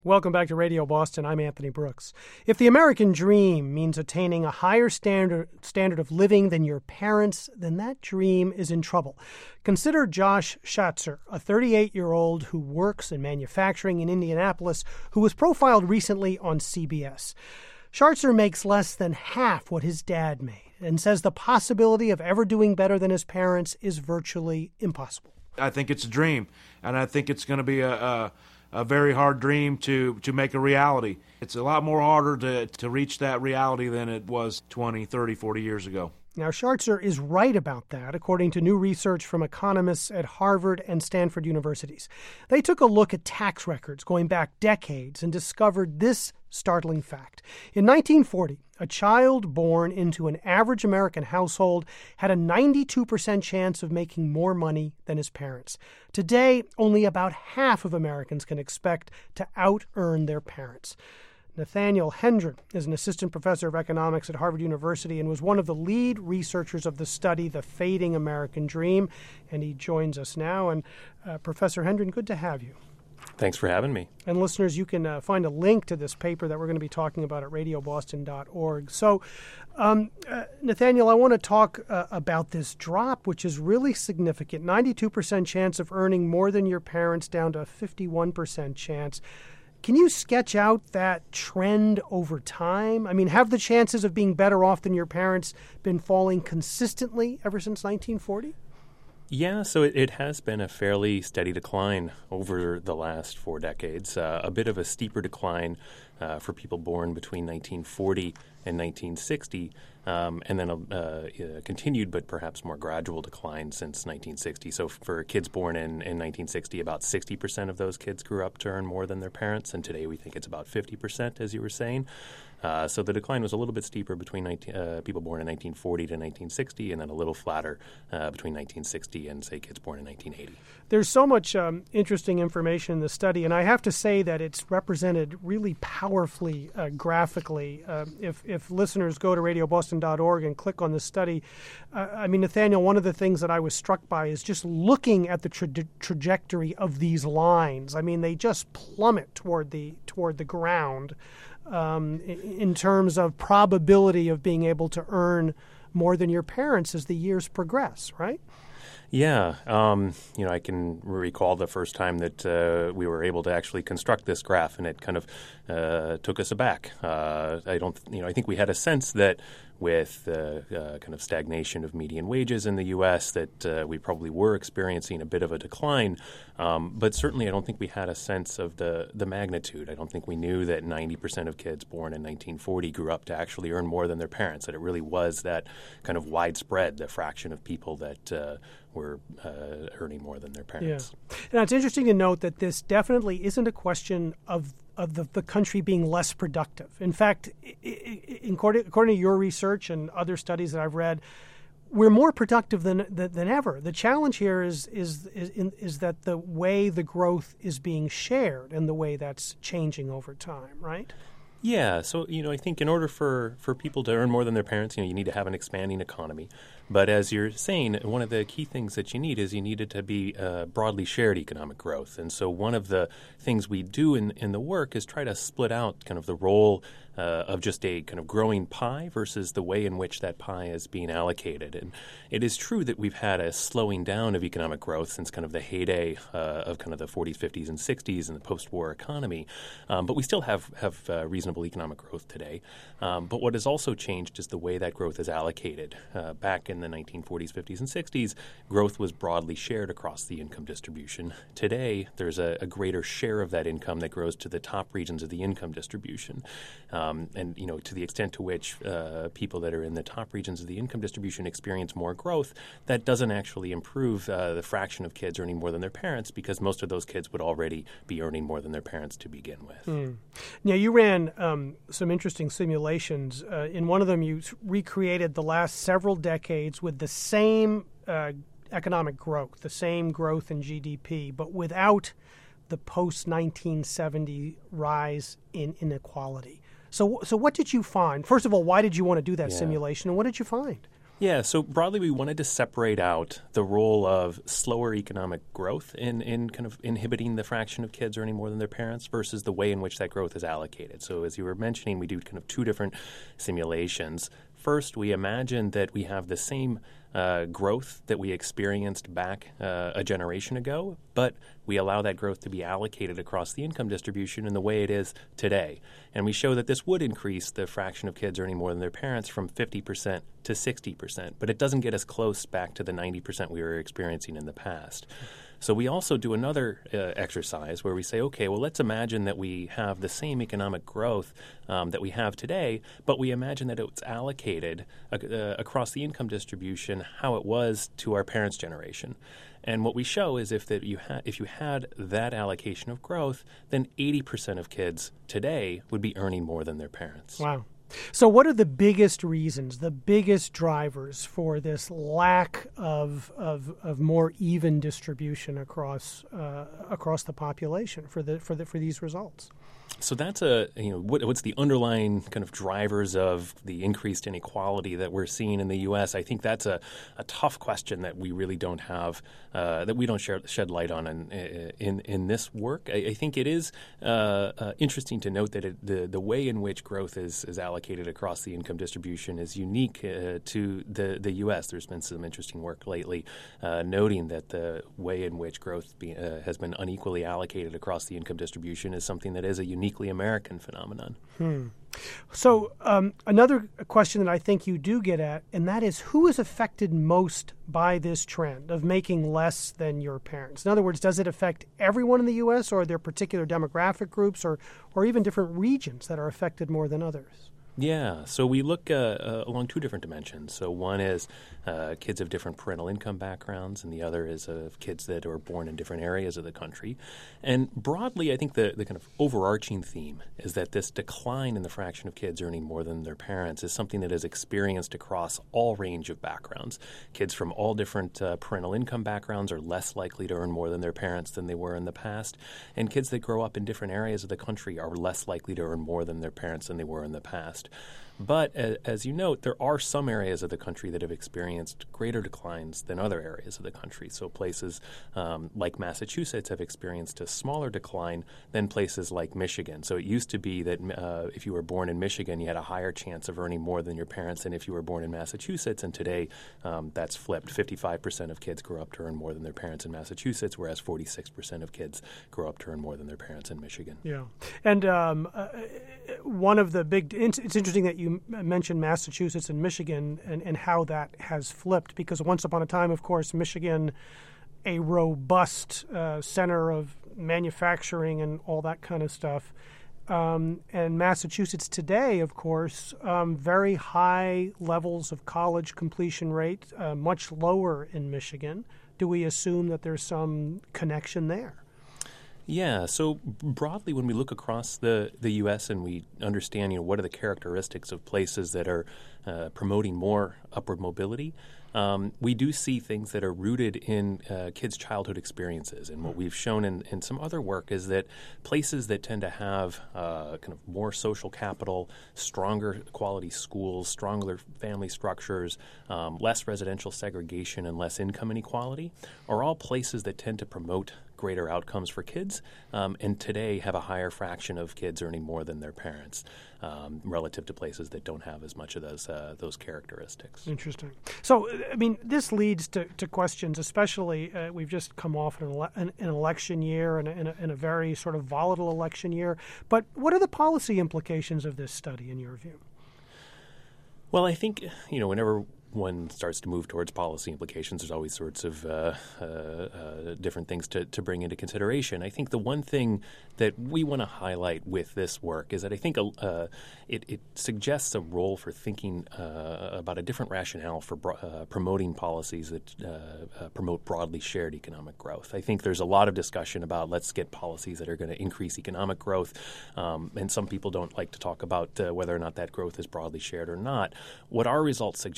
Welcome back to Radio Boston. I'm Anthony Brooks. If the American dream means attaining a higher standard of living than your parents, then that dream is in trouble. Consider Josh Schatzer, a 38-year-old who works in manufacturing in Indianapolis, who was profiled recently on CBS. Schatzer makes less than half what his dad made and says the possibility of ever doing better than his parents is virtually impossible. I think it's a dream, and I think it's going to be a very hard dream to make a reality. It's a lot more harder to reach that reality than it was 20, 30, 40 years ago. Now, Schatzer is right about that, according to new research from economists at Harvard and Stanford universities. They took a look at tax records going back decades and discovered this startling fact. In 1940, a child born into an average American household had a 92% chance of making more money than his parents. Today, only about half of Americans can expect to out-earn their parents. Nathaniel Hendren is an assistant professor of economics at Harvard University and was one of the lead researchers of the study, The Fading American Dream, and he joins us now. And Professor Hendren, good to have you. Thanks for having me. And listeners, you can find a link to this paper that we're going to be talking about at radioboston.org. So, Nathaniel, I want to talk about this drop, which is really significant. 92% chance of earning more than your parents down to a 51% chance. Can you sketch out that trend over time? I mean, have the chances of being better off than your parents been falling consistently ever since 1940? Yeah, so it has been a fairly steady decline over the last 4 decades, a bit of a steeper decline for people born between 1940 and 1960, and then a continued but perhaps more gradual decline since 1960. So for kids born in 1960, about 60% of those kids grew up to earn more than their parents, and today we think it's about 50%, as you were saying. So the decline was a little bit steeper between people born in 1940 to 1960, and then a little flatter between 1960 and, say, kids born in 1980. There's so much interesting information in the study, and I have to say that it's represented really powerfully graphically. If listeners go to radioboston.org and click on the study, I mean, Nathaniel, one of the things that I was struck by is just looking at the trajectory of these lines. I mean, they just plummet toward the ground. In terms of probability of being able to earn more than your parents as the years progress, right? Yeah. I can recall the first time that we were able to actually construct this graph, and it kind of took us aback. I think we had a sense that with the kind of stagnation of median wages in the U.S. that we probably were experiencing a bit of a decline. But certainly I don't think we had a sense of the magnitude. I don't think we knew that 90% of kids born in 1940 grew up to actually earn more than their parents, that it really was that kind of widespread, the fraction of people that were earning more than their parents. Yeah. Now, it's interesting to note that this definitely isn't a question of the country being less productive. In fact, according to your research and other studies that I've read, we're more productive than ever. The challenge here is that the way the growth is being shared and the way that's changing over time, right? Yeah, so I think in order for people to earn more than their parents, you need to have an expanding economy. But as you're saying, one of the key things that you need it to be broadly shared economic growth. And so one of the things we do in the work is try to split out kind of the role of just a kind of growing pie versus the way in which that pie is being allocated. And it is true that we've had a slowing down of economic growth since kind of the heyday of kind of the 40s, 50s, and 60s and the post-war economy. But we still have reasonable economic growth today. But what has also changed is the way that growth is allocated. Back in the 1940s, 50s, and 60s, growth was broadly shared across the income distribution. Today, there's a greater share of that income that grows to the top regions of the income distribution. And to the extent to which people that are in the top regions of the income distribution experience more growth, that doesn't actually improve the fraction of kids earning more than their parents, because most of those kids would already be earning more than their parents to begin with. Now, you ran some interesting simulations. In one of them, you recreated the last several decades with the same economic growth, the same growth in GDP, but without the post-1970 rise in inequality. So what did you find? First of all, why did you want to do that simulation, and what did you find? Yeah, so broadly we wanted to separate out the role of slower economic growth in kind of inhibiting the fraction of kids earning more than their parents versus the way in which that growth is allocated. So as you were mentioning, we do kind of two different simulations. First, we imagine that we have the same growth that we experienced back a generation ago, but we allow that growth to be allocated across the income distribution in the way it is today. And we show that this would increase the fraction of kids earning more than their parents from 50% to 60%, but it doesn't get us close back to the 90% we were experiencing in the past. So we also do another exercise where we say, okay, well, let's imagine that we have the same economic growth that we have today, but we imagine that it's allocated across the income distribution how it was to our parents' generation. And what we show is if you had that allocation of growth, then 80% of kids today would be earning more than their parents. Wow. So what are the biggest reasons, the biggest drivers for this lack of more even distribution across the population for these results? So that's what's the underlying kind of drivers of the increased inequality that we're seeing in the U.S.? I think that's a tough question that we really don't have that we don't shed light on in this work. I think it is interesting to note that the way in which growth is allocated across the income distribution is unique to the U.S. There's been some interesting work lately noting that the way in which growth has been unequally allocated across the income distribution is something that is a uniquely American phenomenon. So another question that I think you do get at, and that is who is affected most by this trend of making less than your parents? In other words, does it affect everyone in the U.S., or are there particular demographic groups or even different regions that are affected more than others? Yeah, so we look along two different dimensions. So one is kids of different parental income backgrounds, and the other is of kids that are born in different areas of the country. And broadly, I think the kind of overarching theme is that this decline in the fraction of kids earning more than their parents is something that is experienced across all range of backgrounds. Kids from all different parental income backgrounds are less likely to earn more than their parents than they were in the past. And kids that grow up in different areas of the country are less likely to earn more than their parents than they were in the past. But as you note, there are some areas of the country that have experienced greater declines than other areas of the country. So places like Massachusetts have experienced a smaller decline than places like Michigan. So it used to be that if you were born in Michigan, you had a higher chance of earning more than your parents than if you were born in Massachusetts. And today, that's flipped. 55% of kids grow up to earn more than their parents in Massachusetts, whereas 46% of kids grow up to earn more than their parents in Michigan. Yeah. And one of the it's interesting that you mentioned Massachusetts and Michigan and how that has flipped, because once upon a time, of course, Michigan, a robust center of manufacturing and all that kind of stuff. And Massachusetts today, of course, very high levels of college completion rate, much lower in Michigan. Do we assume that there's some connection there? Yeah, so broadly, when we look across the U.S. and we understand, what are the characteristics of places that are promoting more upward mobility, we do see things that are rooted in kids' childhood experiences. And what we've shown in some other work is that places that tend to have kind of more social capital, stronger quality schools, stronger family structures, less residential segregation, and less income inequality are all places that tend to promote greater outcomes for kids, and today have a higher fraction of kids earning more than their parents relative to places that don't have as much of those characteristics. Interesting. So, I mean, this leads to questions, especially we've just come off an election year and in a very sort of volatile election year. But what are the policy implications of this study, in your view? Well, I think, whenever one starts to move towards policy implications, there's always sorts of different things to bring into consideration. I think the one thing that we want to highlight with this work is that I think it suggests a role for thinking about a different rationale for promoting policies that promote broadly shared economic growth. I think there's a lot of discussion about let's get policies that are going to increase economic growth, and some people don't like to talk about whether or not that growth is broadly shared or not. What our results suggest is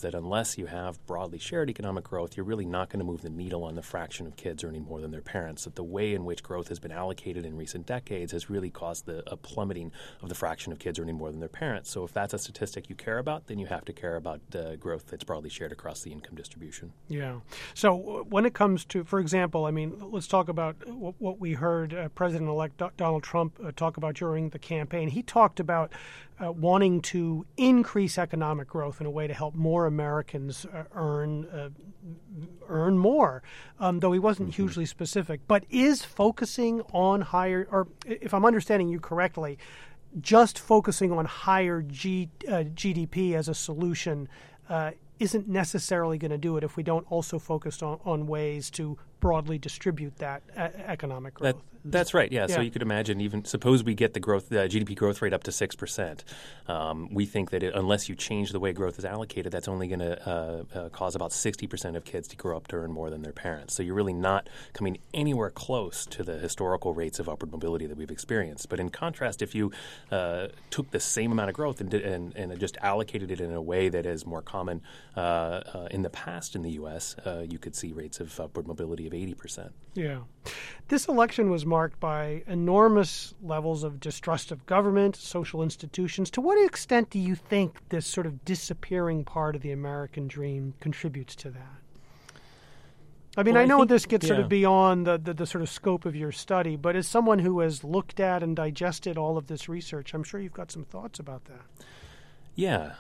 that unless you have broadly shared economic growth, you're really not going to move the needle on the fraction of kids earning more than their parents. That the way in which growth has been allocated in recent decades has really caused a plummeting of the fraction of kids earning more than their parents. So if that's a statistic you care about, then you have to care about growth that's broadly shared across the income distribution. Yeah. So when it comes to, for example, I mean, let's talk about what we heard President-elect Donald Trump talk about during the campaign. He talked about wanting to increase economic growth in a way to help more Americans earn more, though he wasn't hugely specific. But is focusing on higher, or if I'm understanding you correctly, just focusing on higher GDP as a solution isn't necessarily going to do it if we don't also focus on ways to broadly distribute that economic growth. That's right, yeah. So you could imagine, even suppose we get the GDP growth rate up to 6%. We think that unless you change the way growth is allocated, that's only going to cause about 60% of kids to grow up to earn more than their parents. So you're really not coming anywhere close to the historical rates of upward mobility that we've experienced. But in contrast, if you took the same amount of growth and just allocated it in a way that is more common in the past in the U.S., you could see rates of upward mobility of 80%. Yeah. This election was marked by enormous levels of distrust of government, social institutions. To what extent do you think this sort of disappearing part of the American dream contributes to that? I mean, I know this gets sort of beyond the sort of scope of your study, but as someone who has looked at and digested all of this research, I'm sure you've got some thoughts about that. Yeah.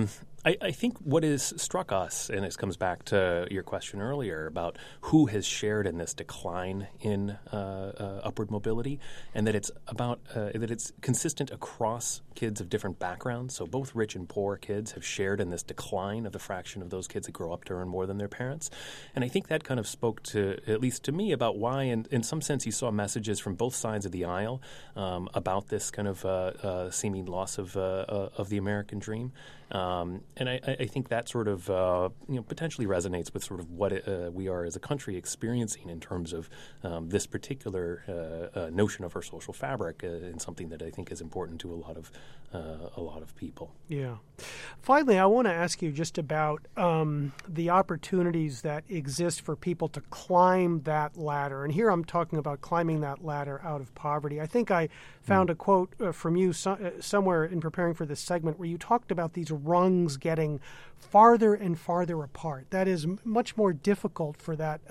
I think what has struck us, and this comes back to your question earlier about who has shared in this decline in upward mobility, and that it's that it's consistent across kids of different backgrounds. So both rich and poor kids have shared in this decline of the fraction of those kids that grow up to earn more than their parents. And I think that kind of spoke to, at least to me, about why, in some sense, you saw messages from both sides of the aisle about this kind of seeming loss of the American dream. And I think that sort of potentially resonates with sort of what we are as a country experiencing in terms of this particular notion of our social fabric, and something that I think is important to a lot of people. Yeah. Finally, I want to ask you just about the opportunities that exist for people to climb that ladder. And here I'm talking about climbing that ladder out of poverty. I think I found a quote from you somewhere in preparing for this segment where you talked about these rungs getting farther and farther apart. That is much more difficult for that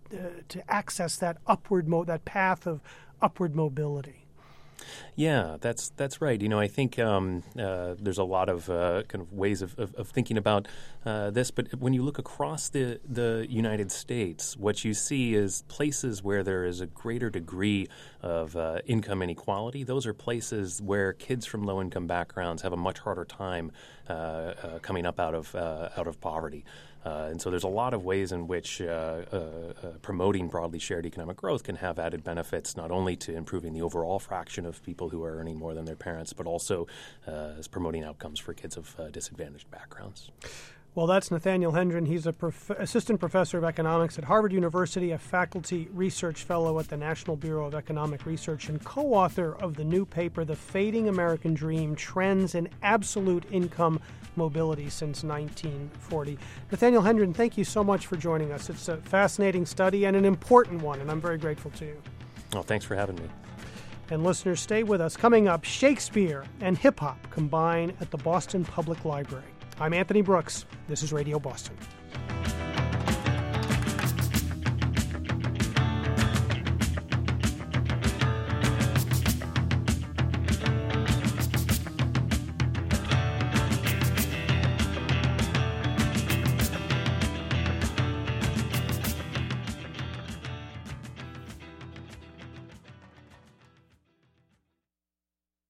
to access that that path of upward mobility. Yeah, that's right. I think there's a lot of kind of ways of thinking about this. But when you look across the United States, what you see is places where there is a greater degree of income inequality. Those are places where kids from low-income backgrounds have a much harder time coming up out of poverty. And so there's a lot of ways in which promoting broadly shared economic growth can have added benefits, not only to improving the overall fraction of people who are earning more than their parents, but also as promoting outcomes for kids of disadvantaged backgrounds. Well, that's Nathaniel Hendren. He's a assistant professor of economics at Harvard University, a faculty research fellow at the National Bureau of Economic Research, and co-author of the new paper, The Fading American Dream, Trends in Absolute Income Mobility Since 1940. Nathaniel Hendren, thank you so much for joining us. It's a fascinating study and an important one, and I'm very grateful to you. Oh, thanks for having me. And listeners, stay with us. Coming up, Shakespeare and hip-hop combine at the Boston Public Library. I'm Anthony Brooks. This is Radio Boston.